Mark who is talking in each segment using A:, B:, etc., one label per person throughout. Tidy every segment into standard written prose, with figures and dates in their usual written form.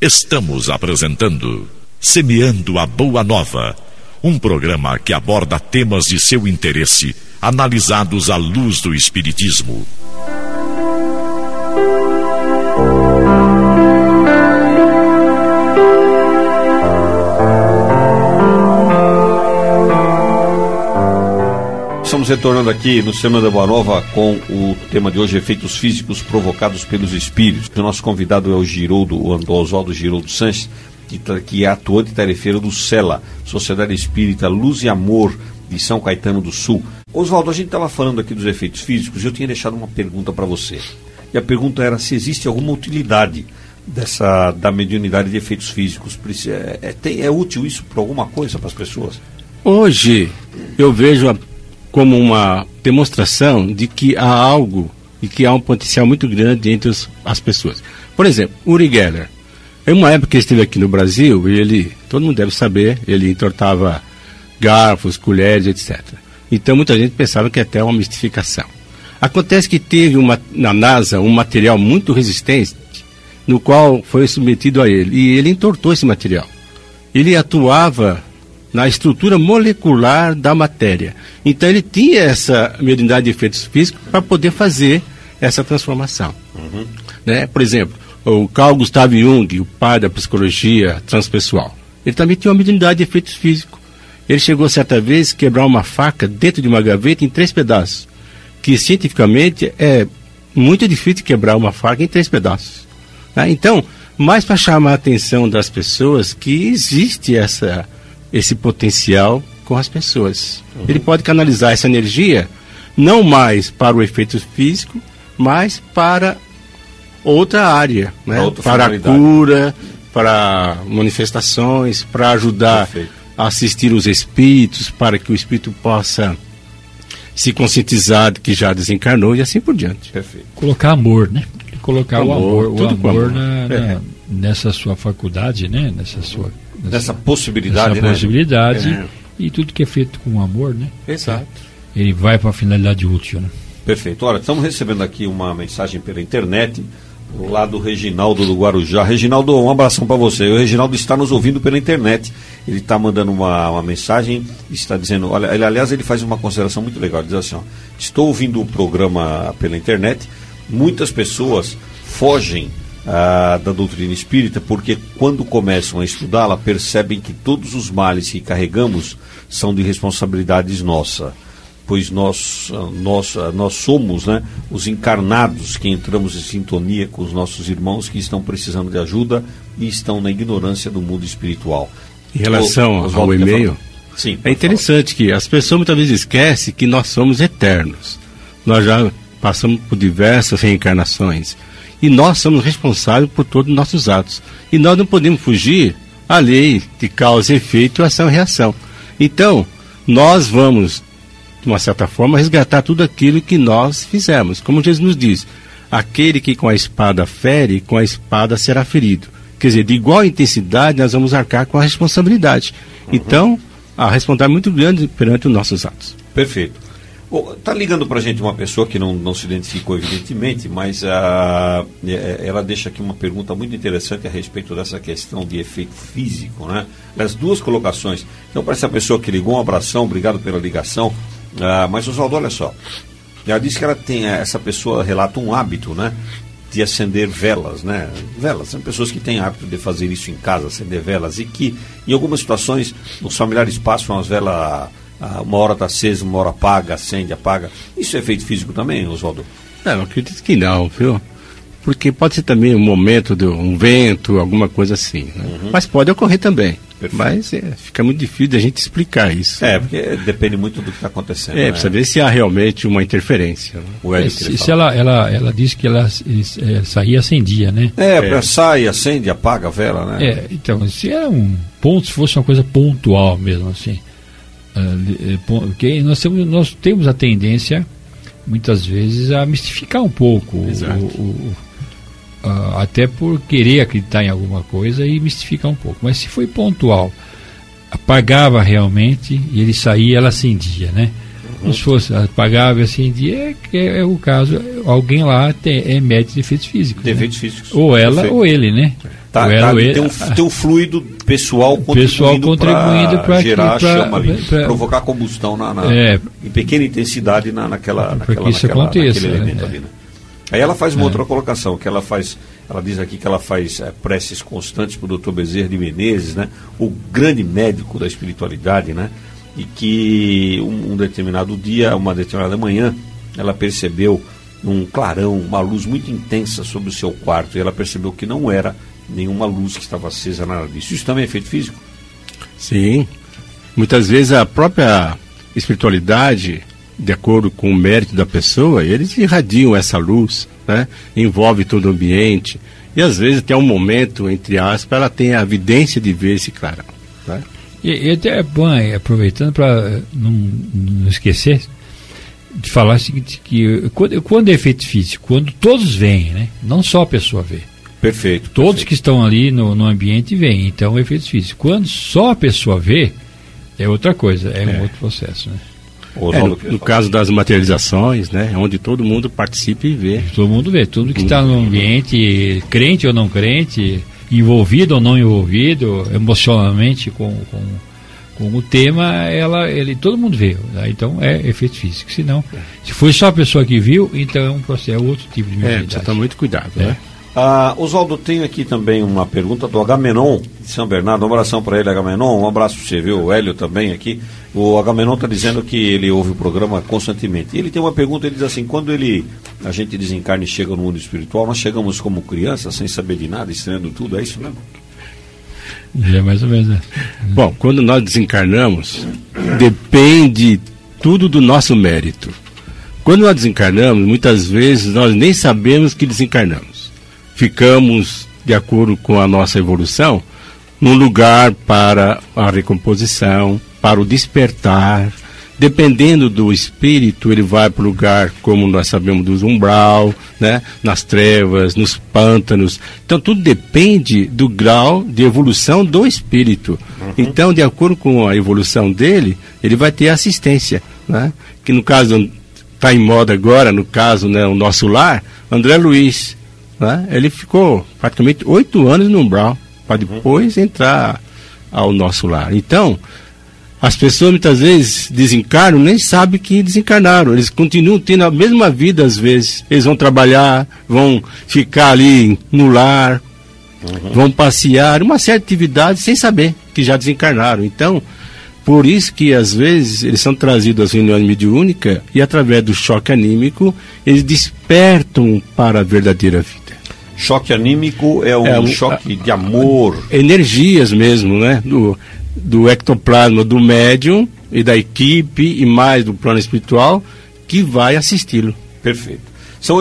A: Estamos apresentando Semeando a Boa Nova, um programa que aborda temas de seu interesse, analisados à luz do Espiritismo.
B: Estamos retornando aqui no Semeando a Boa Nova com o tema de hoje, efeitos físicos provocados pelos espíritos. O nosso convidado é o Oswaldo Giroldo Sanches, que é atuante tarefeiro do SELA, Sociedade Espírita Luz e Amor, de São Caetano do Sul. Oswaldo, a gente estava falando aqui dos efeitos físicos e eu tinha deixado uma pergunta para você. E a pergunta era se existe alguma utilidade da mediunidade de efeitos físicos. É útil isso para alguma coisa para as pessoas? Hoje eu vejo como uma demonstração de que há algo e que há um potencial muito grande entre as pessoas. Por exemplo, Uri Geller. Em uma época que ele esteve aqui no Brasil, todo mundo deve saber, ele entortava garfos, colheres, etc. Então muita gente pensava que até uma mistificação. Acontece que teve na NASA um material muito resistente, no qual foi submetido a ele, e ele entortou esse material. Ele atuava na estrutura molecular da matéria. Então ele tinha essa mediunidade de efeitos físicos para poder fazer essa transformação. Né? Por exemplo, o Carl Gustav Jung, o pai da psicologia transpessoal, ele também tinha uma mediunidade de efeitos físicos. Ele chegou certa vez a quebrar uma faca dentro de uma gaveta em 3 pedaços, que cientificamente é muito difícil quebrar uma faca em 3 pedaços. Né? Então, mais para chamar a atenção das pessoas que existe esse potencial com as pessoas. Ele pode canalizar essa energia não mais para o efeito físico, mas para outra área, né? Para a cura, para manifestações, para ajudar a assistir os espíritos, para que o espírito possa se conscientizar de que já desencarnou e assim por diante. Perfeito.
C: Colocar amor, né? Colocar o amor nessa sua faculdade, né? Nessa possibilidade, e tudo que é feito com amor, né? Exato. Ele vai para a finalidade útil, né?
B: Perfeito. Olha, estamos recebendo aqui uma mensagem pela internet, lá do Reginaldo do Guarujá. Reginaldo, um abração para você. O Reginaldo está nos ouvindo pela internet. Ele está mandando uma mensagem, está dizendo, olha, ele faz uma consideração muito legal. Ele diz assim, estou ouvindo o programa pela internet, muitas pessoas fogem da doutrina espírita porque quando começam a estudá-la percebem que todos os males que carregamos são de responsabilidades nossa, pois nós somos, né, os encarnados que entramos em sintonia com os nossos irmãos que estão precisando de ajuda e estão na ignorância do mundo espiritual.
D: Em relação ao e-mail, sim, é interessante que as pessoas muitas vezes esquecem que nós somos eternos. Nós já passamos por diversas reencarnações e nós somos responsáveis por todos os nossos atos. E nós não podemos fugir à lei de causa e efeito, ação e reação. Então, nós vamos, de uma certa forma, resgatar tudo aquilo que nós fizemos. Como Jesus nos diz, aquele que com a espada fere, com a espada será ferido. Quer dizer, de igual intensidade, nós vamos arcar com a responsabilidade. Então, a responsabilidade é muito grande perante os nossos atos.
B: Perfeito. Está ligando para a gente uma pessoa que não se identificou, evidentemente, mas ela deixa aqui uma pergunta muito interessante a respeito dessa questão de efeito físico, né? As 2 colocações. Então, para essa pessoa que ligou, um abração, obrigado pela ligação. Mas, Oswaldo, olha só. Ela disse que essa pessoa relata um hábito, né, de acender velas, né? Velas, são pessoas que têm hábito de fazer isso em casa, acender velas, e que, em algumas situações, os familiares passam as velas, uma hora está acesa, uma hora apaga, acende, apaga. Isso é efeito físico também, Oswaldo?
D: Não, eu acredito que não, viu? Porque pode ser também um momento de um vento, alguma coisa assim, né? Mas pode ocorrer também. Perfeito. Mas fica muito difícil de a gente explicar isso.
B: Porque depende muito do que está acontecendo.
D: Precisa ver se há realmente uma interferência.
C: Né? Se ela disse que ela saía e acendia, né?
B: Sai, acende, apaga a vela, né?
C: Então, se é um ponto, se fosse uma coisa pontual mesmo, assim. Porque nós temos a tendência, muitas vezes, a mistificar um pouco. Até por querer acreditar em alguma coisa e mistificar um pouco. Mas se foi pontual, apagava realmente e ele saía, ela acendia, né? Se fosse apagava e acendia, é o caso, alguém lá é médico de efeitos físicos.
B: De efeitos físicos.
C: Ou ela ou ele, né?
B: Tem um fluido pessoal contribuindo para gerar chama ali, provocar combustão em pequena intensidade naquele elemento ali, né? Aí ela faz uma outra colocação, que ela diz aqui que ela faz preces constantes para o Dr. Bezerra de Menezes, né? O grande médico da espiritualidade, né? E que um determinado dia, uma determinada manhã, ela percebeu um clarão, uma luz muito intensa sobre o seu quarto, e ela percebeu que não era nenhuma luz que estava acesa, nada disso. Isso também é efeito físico?
D: Sim. Muitas vezes a própria espiritualidade, de acordo com o mérito da pessoa, eles irradiam essa luz, né? Envolve todo o ambiente, e às vezes até um momento, entre aspas, ela tem a evidência de ver esse clarão, né?
C: E até é bom, aproveitando para não esquecer de falar o seguinte, que quando é efeito físico, quando todos veem, né? Não só a pessoa vê.
B: Perfeito.
C: Todos que estão ali no ambiente veem, então é efeito físico. Quando só a pessoa vê, é outra coisa, um outro processo, né?
D: No caso das materializações, né, onde todo mundo participa e vê.
C: Todo mundo vê, tudo que está no ambiente, crente ou não crente, envolvido ou não envolvido, emocionalmente com o tema, todo mundo vê. Né? Então é efeito físico. Se foi só a pessoa que viu, então é um processo, é outro tipo de mediunidade.
D: Precisa tomar muito cuidado, né?
B: Oswaldo, tem aqui também uma pergunta do Agamenon de São Bernardo. Um abração para ele, Agamenon. Um abraço para você, viu? O Hélio também aqui. O Agamenon está dizendo que ele ouve o programa constantemente. Ele tem uma pergunta, ele diz assim: quando a gente desencarna e chega no mundo espiritual, nós chegamos como crianças, sem saber de nada, estranhando tudo, é isso mesmo?
C: É mais ou menos, né?
D: Bom, quando nós desencarnamos, depende tudo do nosso mérito. Quando nós desencarnamos, muitas vezes nós nem sabemos que desencarnamos. Ficamos, de acordo com a nossa evolução, num lugar para a recomposição, para o despertar. Dependendo do espírito, ele vai para o lugar, como nós sabemos, do umbral, né? Nas trevas, nos pântanos. Então, tudo depende do grau de evolução do espírito. Então, de acordo com a evolução dele, ele vai ter assistência, né? Que no caso, está em moda agora, no caso, né, o nosso lar, André Luiz. Né? Ele ficou praticamente 8 anos no umbral, para depois entrar ao nosso lar. Então, as pessoas muitas vezes desencarnam, nem sabem que desencarnaram. Eles continuam tendo a mesma vida às vezes. Eles vão trabalhar, vão ficar ali no lar, vão passear, uma certa atividade sem saber que já desencarnaram. Então, por isso que às vezes eles são trazidos às reuniões mediúnicas e através do choque anímico, eles despertam para a verdadeira vida.
B: Choque anímico é um choque de amor.
D: Energias mesmo, né? Do ectoplasma do médium e da equipe e mais do plano espiritual que vai assisti-lo.
B: Perfeito. São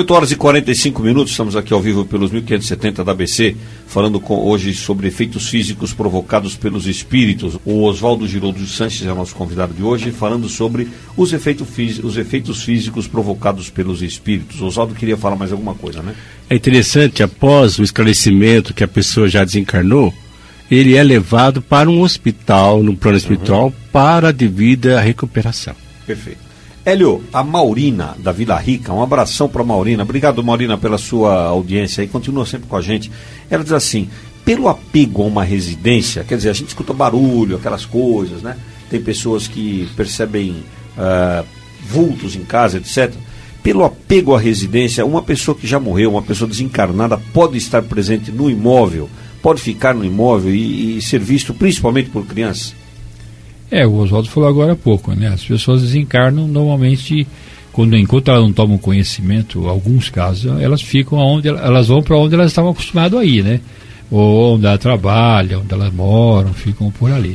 B: 8h45, estamos aqui ao vivo pelos 1570 da ABC, falando hoje sobre efeitos físicos provocados pelos espíritos. O Oswaldo Giroldo dos Sanches é o nosso convidado de hoje, falando sobre os efeitos físicos provocados pelos espíritos. O Oswaldo queria falar mais alguma coisa, né?
D: É interessante, após o esclarecimento que a pessoa já desencarnou, ele é levado para um hospital, no plano espiritual, para a devida recuperação.
B: Perfeito. Hélio, a Maurina, da Vila Rica, um abração para a Maurina. Obrigado, Maurina, pela sua audiência e continua sempre com a gente. Ela diz assim: pelo apego a uma residência, quer dizer, a gente escuta barulho, aquelas coisas, né? Tem pessoas que percebem vultos em casa, etc. Pelo apego à residência, uma pessoa que já morreu, uma pessoa desencarnada, pode estar presente no imóvel, pode ficar no imóvel e ser visto principalmente por crianças?
C: O Oswaldo falou agora há pouco, né? As pessoas desencarnam normalmente, enquanto elas não tomam conhecimento, alguns casos, elas vão para onde elas estavam acostumadas a ir, né? Ou onde elas trabalham, onde elas moram, ficam por ali.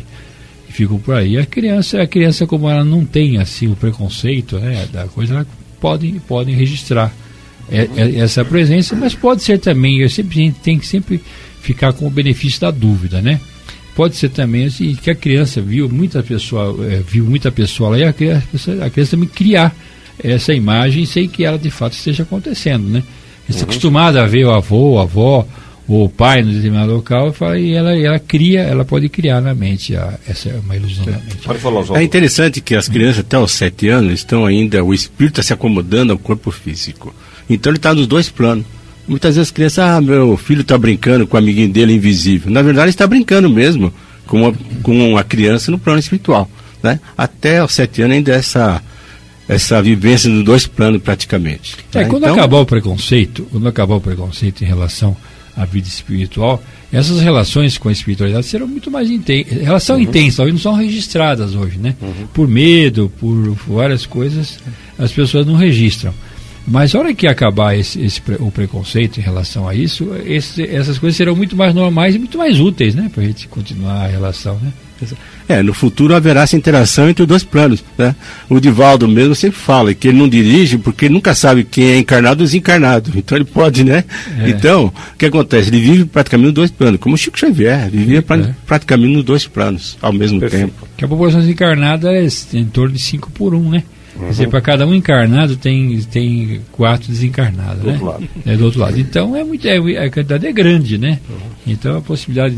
C: A criança, como ela não tem assim o preconceito, né, da coisa, ela podem registrar essa presença, mas pode ser também, a gente tem que sempre ficar com o benefício da dúvida, né? Pode ser também assim, que a criança viu muita pessoa lá e a criança também criar essa imagem sem que ela de fato esteja acontecendo, né? Está acostumada a ver o avô, a avó, ou o pai no determinado local e ela pode criar na mente essa é uma ilusão na mente.
B: Pode falar,
D: é interessante que as crianças até os 7 anos estão ainda, o espírito está se acomodando ao corpo físico. Então ele está nos dois planos. Muitas vezes as crianças, meu filho está brincando com o amiguinho dele invisível. Na verdade, ele está brincando mesmo com uma criança no plano espiritual, né? Até aos 7 anos ainda essa vivência nos 2 planos praticamente.
C: Tá? Quando acabar o preconceito em relação à vida espiritual, essas relações com a espiritualidade serão muito mais intensas. Relação intensa, não são registradas hoje, né? Por medo, por várias coisas, as pessoas não registram. Mas a hora que acabar o preconceito em relação a isso, essas coisas serão muito mais normais e muito mais úteis, né? Para a gente continuar a relação, né?
D: No futuro haverá essa interação entre os 2 planos, né? O Divaldo mesmo sempre fala que ele não dirige porque ele nunca sabe quem é encarnado ou desencarnado. Então ele pode, né? Então, o que acontece? Ele vive praticamente nos 2 planos, como o Chico Xavier, vivia praticamente nos 2 planos ao mesmo tempo.
C: Que a população desencarnada é em torno de 5 por 1, né? Quer dizer, para cada um encarnado tem 4 desencarnados, né? Do outro lado. Então a quantidade é grande, né? Então a possibilidade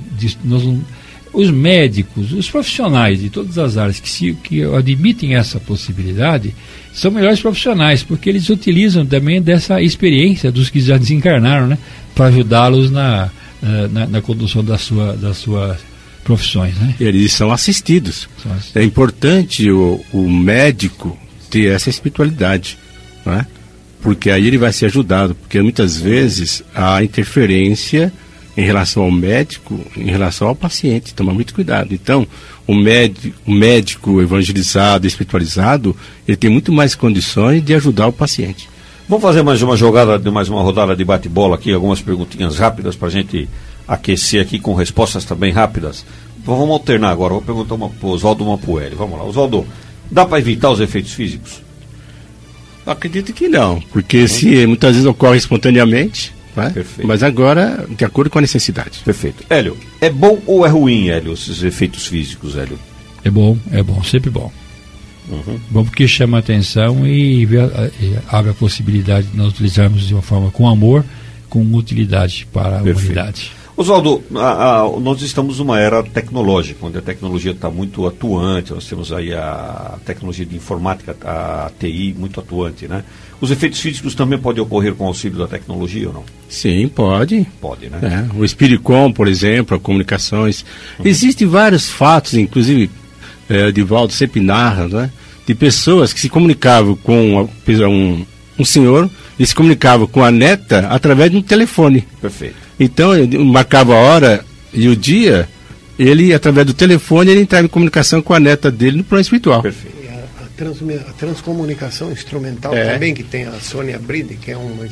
C: os médicos, os profissionais de todas as áreas que admitem essa possibilidade são melhores profissionais, porque eles utilizam também dessa experiência dos que já desencarnaram, né? Para ajudá-los na condução das suas profissões, né?
D: Eles são assistidos. É importante o médico ter essa espiritualidade, né? Porque aí ele vai ser ajudado, porque muitas vezes há interferência em relação ao médico, em relação ao paciente. Toma muito cuidado. Então, o médico evangelizado, espiritualizado, ele tem muito mais condições de ajudar o paciente.
B: Vamos fazer mais uma rodada de bate-bola aqui, algumas perguntinhas rápidas para a gente aquecer aqui com respostas também rápidas. Vamos alternar agora. Vou perguntar uma para o Oswaldo, uma para o Hélio. Vamos lá. Oswaldo, dá para evitar os efeitos físicos?
D: Acredito que não, porque se muitas vezes ocorre espontaneamente, né? Mas agora, de acordo com a necessidade.
B: Perfeito. Hélio, é bom ou é ruim, Hélio, esses efeitos físicos, Hélio?
C: É bom, sempre bom. Bom porque chama a atenção e abre a possibilidade de nós utilizarmos de uma forma com amor, com utilidade para a humanidade.
B: Oswaldo, nós estamos numa era tecnológica, onde a tecnologia está muito atuante. Nós temos aí a tecnologia de informática, a TI, muito atuante, né? Os efeitos físicos também podem ocorrer com o auxílio da tecnologia ou não?
D: Sim, pode.
B: Pode, né?
D: O Spiritcom, por exemplo, as comunicações. Existem vários fatos, inclusive, Divaldo sempre narra, né? De pessoas que se comunicavam com um senhor, e se comunicava com a neta através de um telefone.
B: Perfeito.
D: Então, ele marcava a hora e o dia, ele, através do telefone, ele entrava em comunicação com a neta dele no plano espiritual.
B: Perfeito.
E: E a transcomunicação instrumental também, que tem a Sônia Bride, que é uma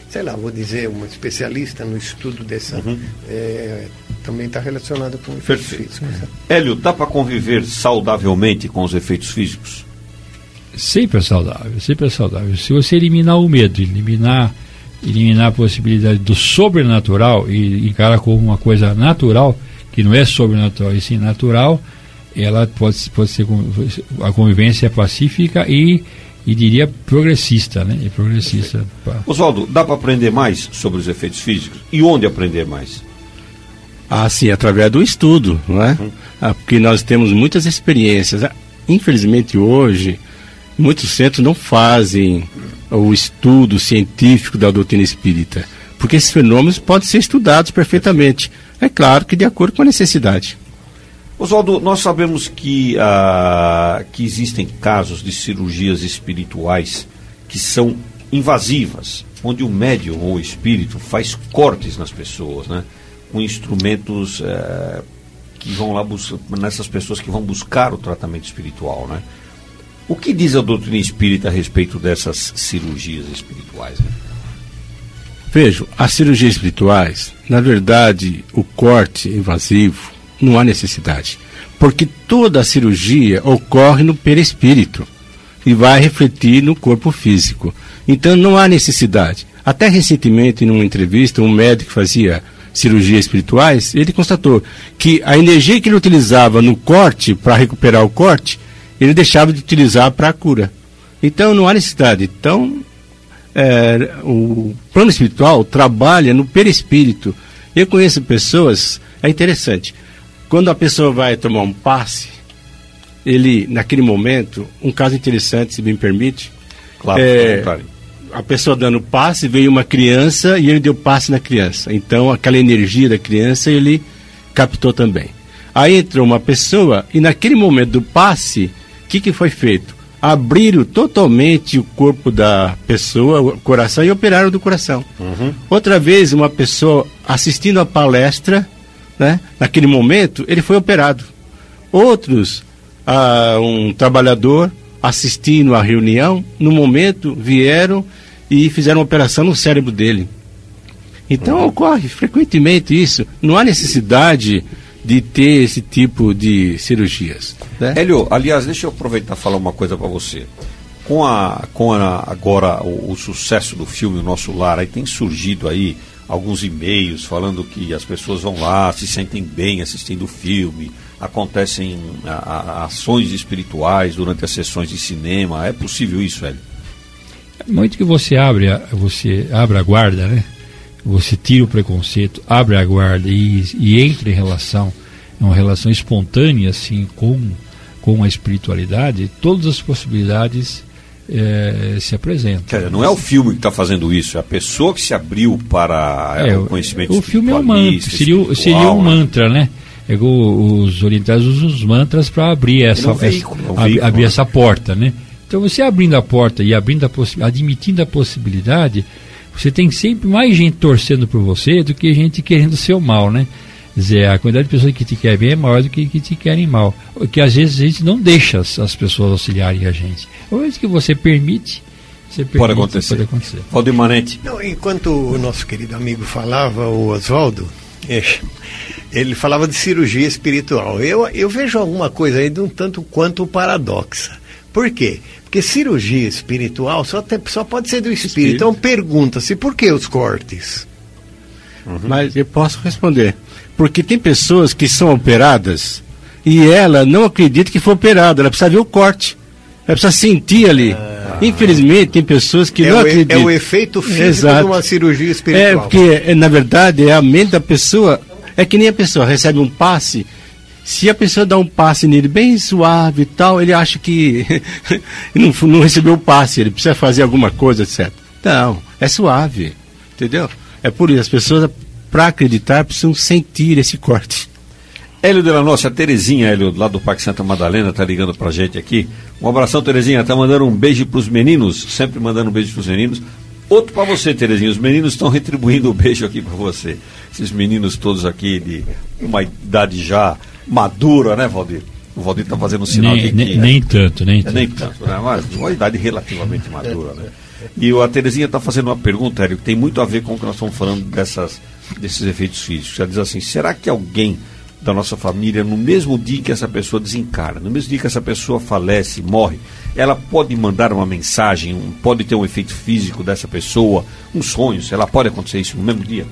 E: especialista no estudo dessa, também está relacionada com efeitos físicos.
B: Hélio, dá para conviver saudavelmente com os efeitos físicos?
C: Sempre é saudável. Se você eliminar o medo, eliminar a possibilidade do sobrenatural e encarar como uma coisa natural, que não é sobrenatural e sim natural, ela pode ser, a convivência é pacífica e diria progressista, né?
B: Oswaldo, dá para aprender mais sobre os efeitos físicos? E onde aprender mais?
D: Sim, através do estudo, não é? Porque nós temos muitas experiências. Infelizmente hoje, muitos centros não fazem o estudo científico da doutrina espírita, porque esses fenômenos podem ser estudados perfeitamente. É claro que de acordo com a necessidade.
B: Oswaldo, nós sabemos que existem casos de cirurgias espirituais que são invasivas, onde o médium ou o espírito faz cortes nas pessoas, né? Com instrumentos que vão lá nessas pessoas que vão buscar o tratamento espiritual, né? O que diz a doutrina espírita a respeito dessas cirurgias espirituais? Né?
D: Vejo, as cirurgias espirituais, na verdade, o corte invasivo, não há necessidade. Porque toda a cirurgia ocorre no perispírito e vai refletir no corpo físico. Então não há necessidade. Até recentemente, em uma entrevista, um médico que fazia cirurgias espirituais, ele constatou que a energia que ele utilizava no corte, para recuperar o corte, ele deixava de utilizar para a cura. Então não há necessidade. Então o plano espiritual trabalha no perispírito. Eu conheço pessoas, é interessante, quando a pessoa vai tomar um passe, ele, naquele momento, um caso interessante, se me permite,
B: claro,
D: a pessoa dando passe, veio uma criança e ele deu passe na criança. Então, aquela energia da criança ele captou também. Aí entrou uma pessoa e naquele momento do passe, o que foi feito? Abriram totalmente o corpo da pessoa, o coração, e operaram do coração. Outra vez, uma pessoa assistindo a palestra, né, naquele momento, ele foi operado. Outros, um trabalhador assistindo a reunião, no momento vieram e fizeram uma operação no cérebro dele. Então ocorre frequentemente isso. Não há necessidade de ter esse tipo de cirurgias, né?
B: Hélio, aliás, deixa eu aproveitar e falar uma coisa para você. Com agora o sucesso do filme O Nosso Lar, aí tem surgido aí alguns e-mails falando que as pessoas vão lá, se sentem bem assistindo o filme, acontecem ações espirituais durante as sessões de cinema. É possível isso, Hélio?
C: Muito que você abre a guarda, né? Você tira o preconceito, abre a guarda e entra em uma relação espontânea assim com a espiritualidade, todas as possibilidades se apresentam.
B: Quer dizer, não é o filme que está fazendo isso, é a pessoa que se abriu para o conhecimento espiritual.
C: O filme é um mantra, seria um mantra, né? Os orientais usam os mantras para abrir essa porta, né? Então você abrindo a porta e admitindo a possibilidade, você tem sempre mais gente torcendo por você do que gente querendo o seu mal, né? Quer dizer, a quantidade de pessoas que te querem bem é maior do que te querem mal. Porque às vezes a gente não deixa as pessoas auxiliarem a gente. Ou é que você permite,
B: pode acontecer. Valdemarete.
E: Não, enquanto o nosso querido amigo falava, o Oswaldo, ele falava de cirurgia espiritual. Eu vejo alguma coisa aí de um tanto quanto paradoxa. Por quê? Porque cirurgia espiritual só pode ser do espírito. Então pergunta-se, por que os cortes?
D: Mas eu posso responder. Porque tem pessoas que são operadas e ela não acredita que foi operada. Ela precisa ver o corte. Ela precisa sentir ali. Infelizmente, tem pessoas que não acreditam.
E: É o efeito físico de uma cirurgia espiritual.
D: Porque, na verdade, a mente da pessoa... É que nem a pessoa recebe um passe. Se a pessoa dá um passe nele bem suave e tal, ele acha que não recebeu o passe, ele precisa fazer alguma coisa, etc. Não, é suave, entendeu? É por isso, as pessoas, para acreditar, precisam sentir esse corte.
B: Hélio de la Nossa, a Terezinha, Hélio, lá do Parque Santa Madalena, tá ligando pra gente aqui. Um abração, Terezinha, tá mandando um beijo pros meninos, sempre mandando um beijo pros meninos. Outro para você, Terezinha, os meninos estão retribuindo o beijo aqui para você. Esses meninos todos aqui de uma idade já madura, né, Valdir? O Valdir está fazendo um sinal aqui.
C: Nem tanto, né?
B: Mas de uma idade relativamente madura, né? E a Terezinha está fazendo uma pergunta, Hélio, que tem muito a ver com o que nós estamos falando desses efeitos físicos. Ela diz assim, será que alguém da nossa família, no mesmo dia que essa pessoa desencarna, no mesmo dia que essa pessoa falece, morre, ela pode mandar uma mensagem, pode ter um efeito físico dessa pessoa, um sonho, sei lá, pode acontecer isso no mesmo dia?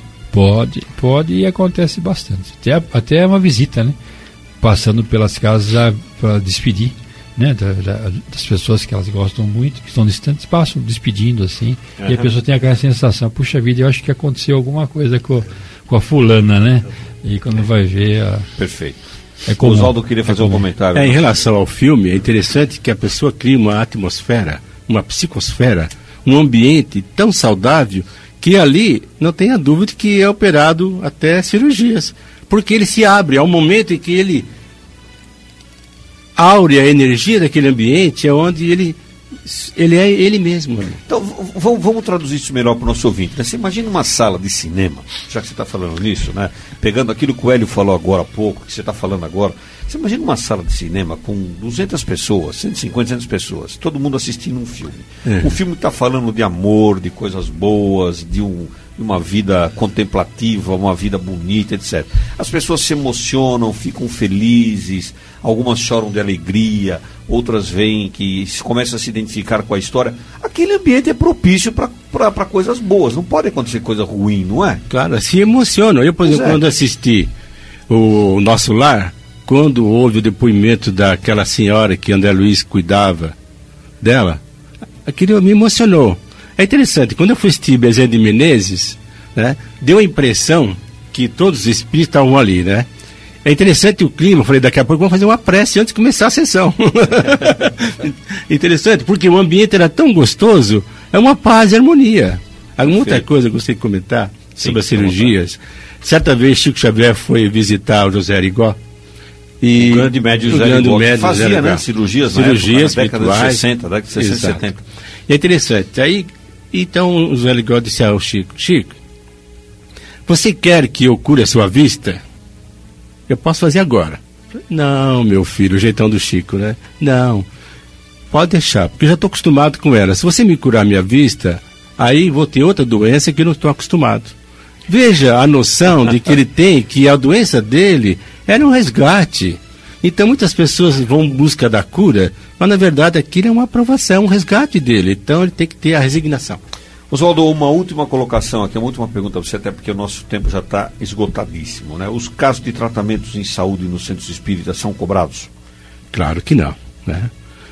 C: Pode e acontece bastante. Até uma visita, né? Passando pelas casas para despedir, né? Das pessoas que elas gostam muito, que estão distantes, passam despedindo assim, e a pessoa tem aquela sensação, puxa vida, eu acho que aconteceu alguma coisa com a fulana, né? E quando vai ver...
B: Perfeito. O Oswaldo queria fazer um comentário.
D: Em relação ao filme, é interessante que a pessoa cria uma atmosfera, uma psicosfera, um ambiente tão saudável que ali não tenha dúvida que é operado até cirurgias. Porque ele se abre, ao momento em que ele aure a energia daquele ambiente, é onde ele é ele mesmo.
B: Então, vamos traduzir isso melhor para o nosso ouvinte. Né? Você imagina uma sala de cinema, já que você está falando nisso, né? Pegando aquilo que o Hélio falou agora há pouco, que você está falando agora, você imagina uma sala de cinema com 200 pessoas, 150, 200 pessoas, todo mundo assistindo um filme. O filme está falando de amor, de coisas boas, de uma vida contemplativa, uma vida bonita, etc. As pessoas se emocionam, ficam felizes, algumas choram de alegria, outras veem que começam a se identificar com a história. Aquele ambiente é propício para coisas boas, não pode acontecer coisa ruim, não é?
D: Claro, se emocionam. Eu, por exemplo, quando assisti o Nosso Lar, quando houve o depoimento daquela senhora que André Luiz cuidava dela, aquilo me emocionou. É interessante, quando eu fui assistir Bezerra de Menezes, né, deu a impressão que todos os espíritos estavam ali, né? É interessante o clima, eu falei, daqui a pouco vamos fazer uma prece antes de começar a sessão. Interessante, porque o ambiente era tão gostoso É uma paz e harmonia. Alguma outra coisa que eu gostaria de comentar sobre as cirurgias. Certa vez Chico Xavier foi visitar o José Arigó.
B: E o grande médio José Arigó, que fazia, né, cirurgias na
D: década de 60, década de 60 e 70. E é interessante. Aí, então o José Arigó disse ao Chico: Chico, você quer que eu cure a sua vista? Eu posso fazer agora. Não, meu filho, o jeitão do Chico, né? Não, pode deixar, porque eu já estou acostumado com ela. Se você me curar a minha vista, aí vou ter outra doença que eu não estou acostumado. Veja a noção de que ele tem, que a doença dele era um resgate. Então muitas pessoas vão em busca da cura, mas na verdade aquilo é uma aprovação, um resgate dele. Então ele tem que ter a resignação.
B: Oswaldo, uma última colocação aqui, uma última pergunta para você, até porque o nosso tempo já está esgotadíssimo, né? Os casos de tratamentos em saúde nos centros espíritas são cobrados?
D: Claro que não, né?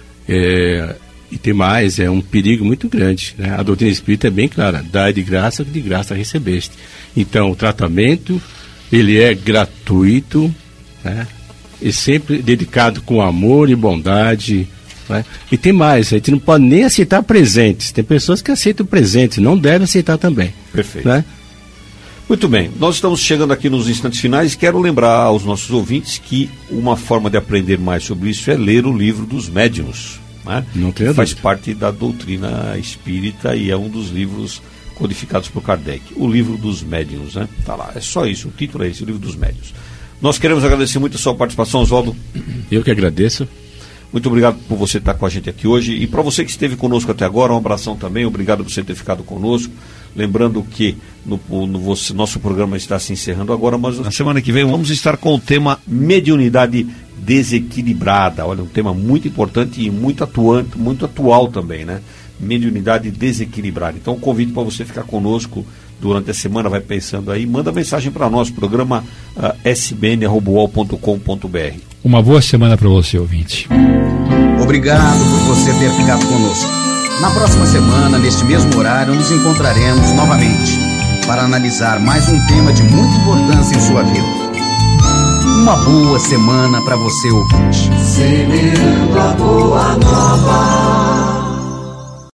D: E tem mais, é um perigo muito grande, né? A doutrina espírita é bem clara: dai de graça que de graça recebeste. Então o tratamento, ele é gratuito, né? E sempre dedicado com amor e bondade, né? E tem mais, a gente não pode nem aceitar presentes. Tem pessoas que aceitam presentes, não devem aceitar também.
B: Perfeito.
D: Né?
B: Muito bem, nós estamos chegando aqui nos instantes finais. Quero lembrar aos nossos ouvintes que uma forma de aprender mais sobre isso é ler o livro dos médiuns, né?
D: Não tem
B: faz parte da doutrina espírita e é um dos livros codificados por Kardec. O livro dos médiuns, né? Tá lá, é só isso, o título é esse, o livro dos médiuns. Nós queremos agradecer muito a sua participação, Oswaldo.
D: Eu que agradeço.
B: Muito obrigado por você estar com a gente aqui hoje. E para você que esteve conosco até agora, um abração também. Obrigado por você ter ficado conosco. Lembrando que nosso programa está se encerrando agora, mas na semana que vem vamos estar com o tema mediunidade desequilibrada. Olha, um tema muito importante e muito atuante, muito atual também, né? Mediunidade desequilibrada. Então, um convite para você ficar conosco durante a semana, vai pensando aí, manda mensagem para nós, programa sbn@uol.com.br.
C: Uma boa semana para você, ouvinte.
F: Obrigado por você ter ficado conosco. Na próxima semana, neste mesmo horário, nos encontraremos novamente para analisar mais um tema de muita importância em sua vida. Uma boa semana para você, ouvinte.
G: Semeando a boa nova.